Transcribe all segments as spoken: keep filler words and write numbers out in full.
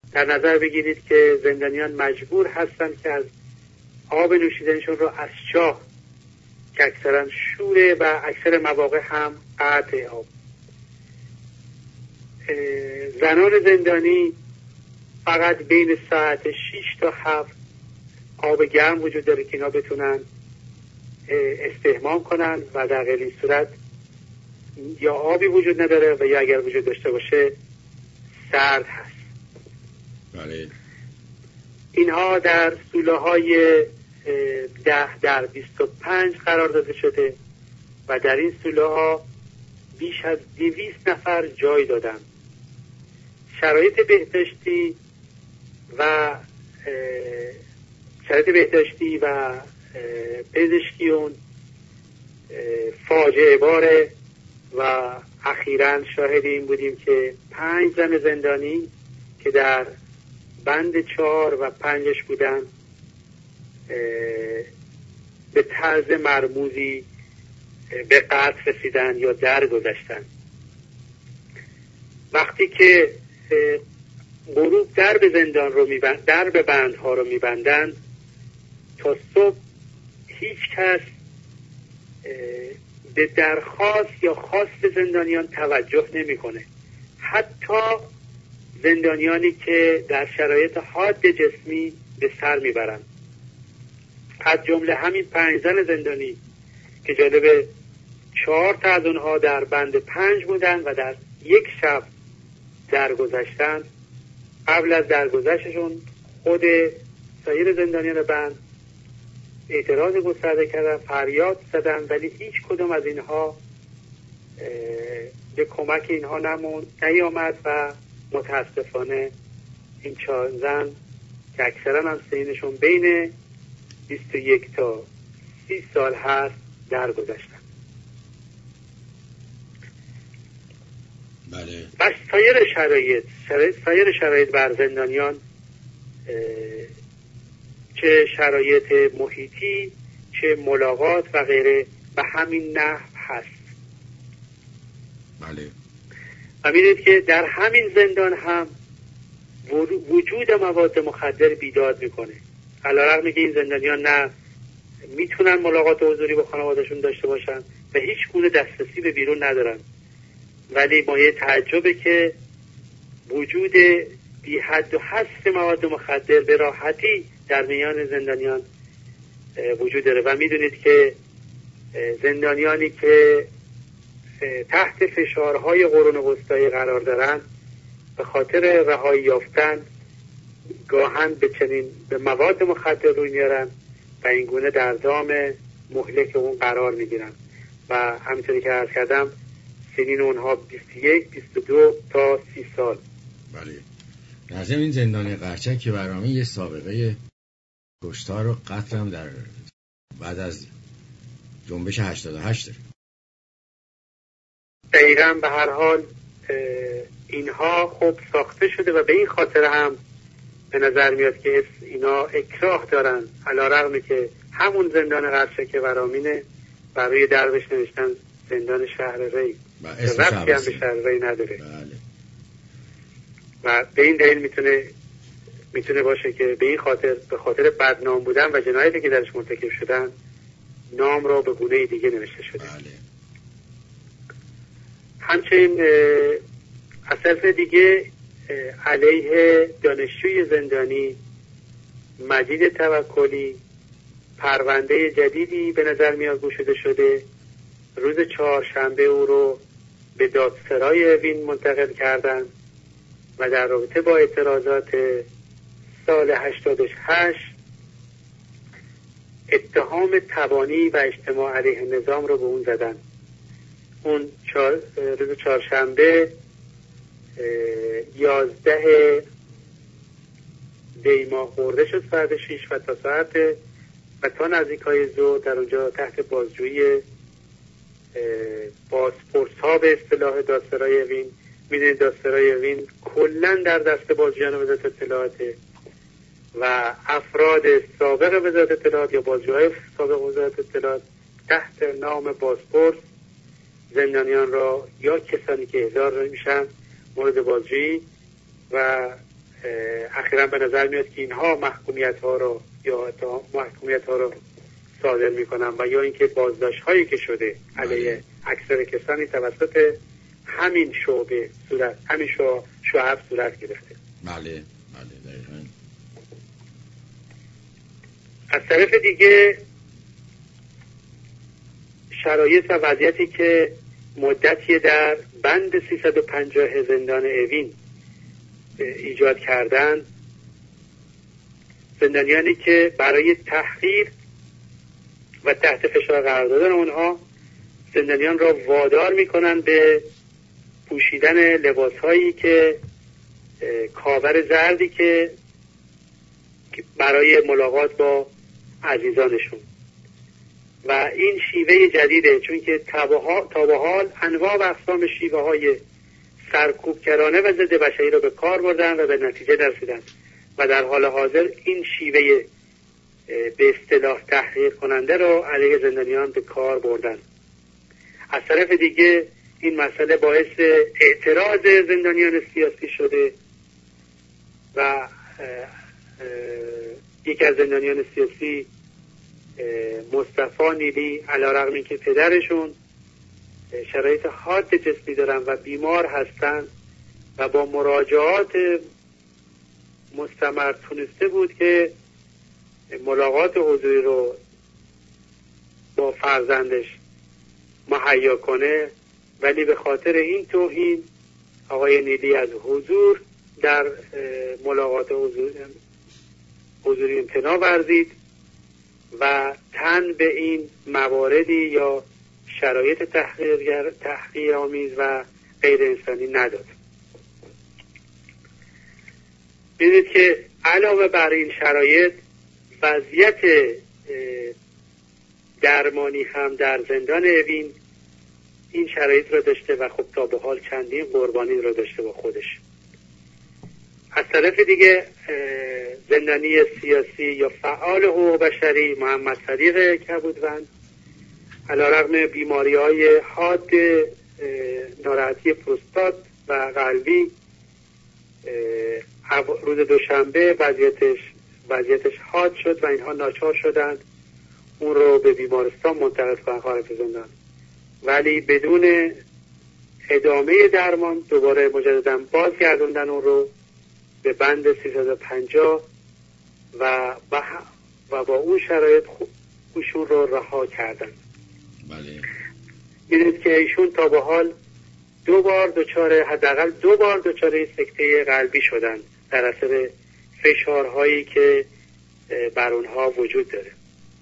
در نظر بگیرید که زندانیان مجبور هستند که از آب نوشیدنشون رو از چاه که اکثرا شوره و اکثر مواقع هم قطع آب. زنان زندانی فقط بین ساعت شش تا هفت آب گرم وجود داره که اینا بتونن استحمام کنن و در غیر این صورت یا آبی وجود نداره و یا اگر وجود داشته باشه سرد هست. بله. اینها در سوله های ده در بیست و پنج قرار داده شده و در این سوله ها بیش از دویست نفر جای دادن. شرایط بهداشتی و شرایط بهداشتی و پزشکی اون فاجعه باره و اخیراً شاهد این بودیم که پنج زن زندانی که در بند چهار و پنجش بودن به طرز مرموزی به قتل رسیدن یا درگذشتن. وقتی که غروب درب زندان رو میبند، درب بندها رو میبندن تا صبح، هیچ کس به درخواست یا خواست زندانیان توجه نمیکنه. حتی زندانیانی که در شرایط حاد جسمی به سر میبرند، از جمله همین پنج زن زندانی که جالب چهار تا از اونها در بند پنج بودن و در یک شب درگذشتن. قبل از درگذشتشون خود سایر زندانیان بند اعتراض گسترده کردن، فریاد زدن، ولی هیچ کدوم از اینها به کمک اینها نمون نیامد و متاسفانه این چهار زن که اکثرا هم سنشون بین بیست و یک تا سی سال هست درگذشتن. بله. بس سایر شرایط سایر شرایط بر زندانیان، چه شرایط محیطی چه ملاقات و غیره، به همین نحو هست. بله. و می‌دونید که در همین زندان هم وجود مواد مخدر بیداد میکنه. علیرغم که این زندانیان نه میتونن ملاقات حضوری با خانواده‌شون داشته باشن و هیچ گونه دسترسی به بیرون ندارن، ولی مایه تعجبه که وجود بی حد و حصر مواد مخدر به راحتی در میان زندانیان وجود داره. و میدونید که زندانیانی که تحت فشارهای قرون وسطایی قرار دارن به خاطر رهایی یافتن گاهن به چنین به مواد مخدر روی میارن و این گونه در دام مهلک اون قرار میگیرن و همینطوری که عرض کردم سنین اونها بیست و یک بیست و دو تا سی سال. بله. در ضمن این زندان قرچک که برنامه یه سابقه کشتار و قتل هم در بعد از جنبش هشتاد و هشت داره. دقیقاً. به هر حال اینها خب ساخته شده و به این خاطر هم به نظر میاد که اینا اکراه دارن، علیرغم که همون زندان قرچک ورامینه برای دربش نوشتن زندان شهر ری و ربطی هم به شهر ری نداره. بله. و به این دلیل میتونه میتونه باشه که به این خاطر به خاطر بدنام بودن و جنایتی که درش مرتکب شدن نام را به گونه دیگه نوشته شده. بله. همچنین از طرف دیگه علیه دانشجوی زندانی مجید توکلی پرونده جدیدی به نظر میاد گشوده شده. روز چهارشنبه او رو به دادسرای وین منتقل کردن و در رابطه با اعتراضات سال هشتاد و هشت اتهام تبانی و اجتماع علیه نظام رو به اون زدن. اون چار... روز چهارشنبه یازده دی ماه خورده شد ساعت شیش و تا ساعت و تا نزدیک های ظهر در اونجا تحت بازجویی بازپرس ها به اصطلاح دادسرای وین. میدونید دادسرای وین کلن در دست بازجویان وزارت اطلاعات و افراد سابق وزارت اطلاعات یا بازجوهای سابق وزارت اطلاعات تحت نام بازپرس زندانیان را یا کسانی که احضار میشن مورد بازجویی و اخیراً به نظر میاد که اینها محکومیت ها رو یا محکومیت ها رو صادر میکنن و یا اینکه بازداشت هایی که شده علیه اکثر کسانی توسط همین شعبه صورت همین شو شعب صورت گرفته. بله بله دقیقاً. از طرف دیگه شرایط و وضعیتی که مدتی در بند سیصد و پنجاه زندان اوین ایجاد کردن، زندانیانی که برای تحقیر و تحت فشار قرار دادن اونها زندانیان را وادار میکنن به پوشیدن لباسهایی که کاور زردی که برای ملاقات با عزیزانشون و این شیوه جدیده، چون که تا به حال انواع و اقسام شیوه های سرکوبگرانه و ضد بشری را به کار بردن و به نتیجه رسیدن و در حال حاضر این شیوه به اصطلاح تحقیر کننده را علیه زندانیان به کار بردن. از طرف دیگه این مسئله باعث اعتراض زندانیان سیاسی شده و اه اه یکی از زندانیان سیاسی مصطفی نیلی علیرغم اینکه پدرشون شرایط حاد جسمی دارن و بیمار هستن و با مراجعات مستمر تونسته بود که ملاقات حضوری رو با فرزندش مهیا کنه، ولی به خاطر این توهین آقای نیلی از حضور در ملاقات حضوری امتناع ورزید و تن به این مواردی یا شرایط تحقیر تحقیرآمیز و غیر انسانی نداد. ببینید که علاوه بر این شرایط وضعیت درمانی هم در زندان اوین این شرایط را داشته و خب تا به حال چندین قربانی را داشته با خودش. از طرف دیگه زندانی سیاسی یا فعال حقوق بشری محمد صدیق کبودوند علیرغم بیماری های حاد ناراحتی پروستات و قلبی روز دوشنبه وضعیتش وضعیتش حاد شد و اینها ناچار شدند اون رو به بیمارستان منتقل کنن خارج زندان، ولی بدون ادامه درمان دوباره مجددا بازگردوندن اون رو به بند سیصد و پنجاه و و با اون شرایط ایشون رو رها کردن. بله. می‌دونید که ایشون تا به حال دو بار دچار حداقل دو بار دچار سکته قلبی شدن در اثر فشارهایی که بر اونها وجود داره.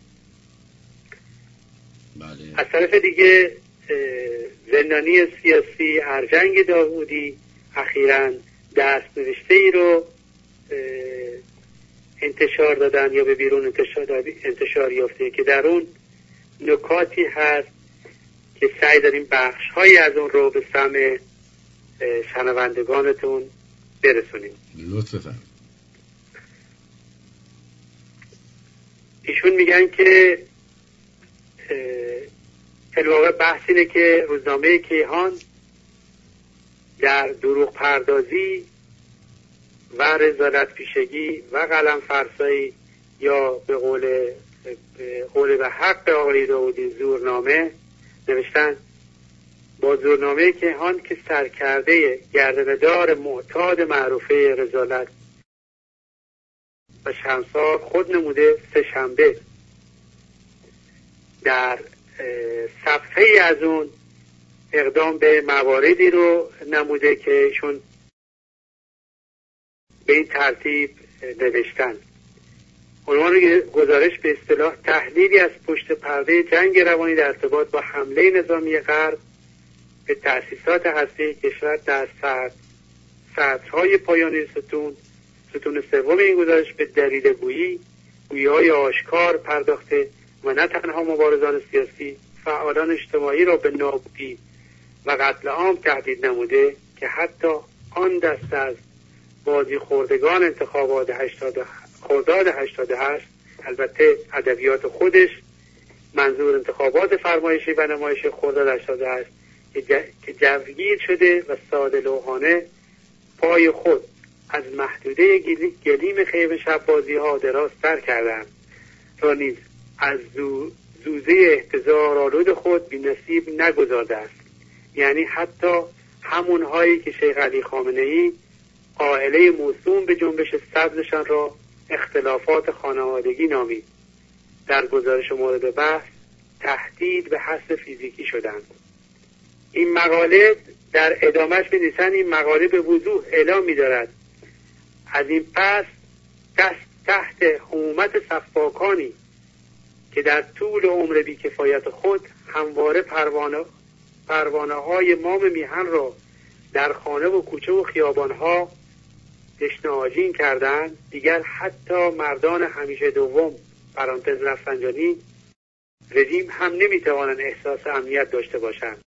بله. از طرف دیگه زندانی سیاسی ارجنگ داوودی اخیراً دست نوشته ای رو انتشار دادن یا به بیرون انتشار, انتشار یافته که در اون نکاتی هست که سعی داریم بخش هایی از اون رو به سمع شنوندگانتون برسونیم. لطف فرمایید. ایشون میگن که الواقع بحث اینه که روزنامه کیهان در دروغ پردازی و رذالت پیشگی و قلم فرسایی یا به قول به قول به حق آقای داودی زورنامه نوشتن با زورنامه کیهان که سرکرده گردندار معتاد معروفه رذالت و شمسار خود نموده سه شنبه در صفحه ای از اون اقدام به مواردی رو نموده که ایشون به این ترتیب نوشتن. عنوان گزارش به اصطلاح تحلیلی از پشت پرده جنگ روانی در ارتباط با حمله نظامی غرب به تأسیسات هسته‌ای کشور در سطح سطرهای پایانی ستون ستون سوم این گزارش به دلیل گویی گویی‌های آشکار پرداخته و نه تنها مبارزان سیاسی فعالان اجتماعی را به نابودی و قتل عام تهدید نموده که حتی آن دست از بازی خوردگان انتخابات خرداد هشتاد و هشت البته ادبیات خودش منظور انتخابات فرمایشی و نمایش خرداد هشتاد و هشت که جوگیر شده و ساده لوحانه پای خود از محدوده گلیم خیمه شب بازی ها درازتر کردند تا نیز از زو زوزه احتضار آلود خود بی نصیب نگذارده است. یعنی حتی همون هایی که شیخ علی خامنه ای قائله موسوم به جنبش سبزشان را اختلافات خانوادگی نامید، در گزارش مورد بحث تهدید به حذف فیزیکی شدند. این مقاله در ادامهش می‌نویسند این مقاله به وضوح اعلام می‌دارد از این پس دست تحت حمومت سفاکانی که در طول عمر بی‌کفایت خود همواره پروانه پروانه های مام میهن را در خانه و کوچه و خیابانها دشنه آجین کردند، دیگر حتی مردان همیشه دوم پرانتز رفسنجانی رژیم هم نمیتوانند احساس امنیت داشته باشند.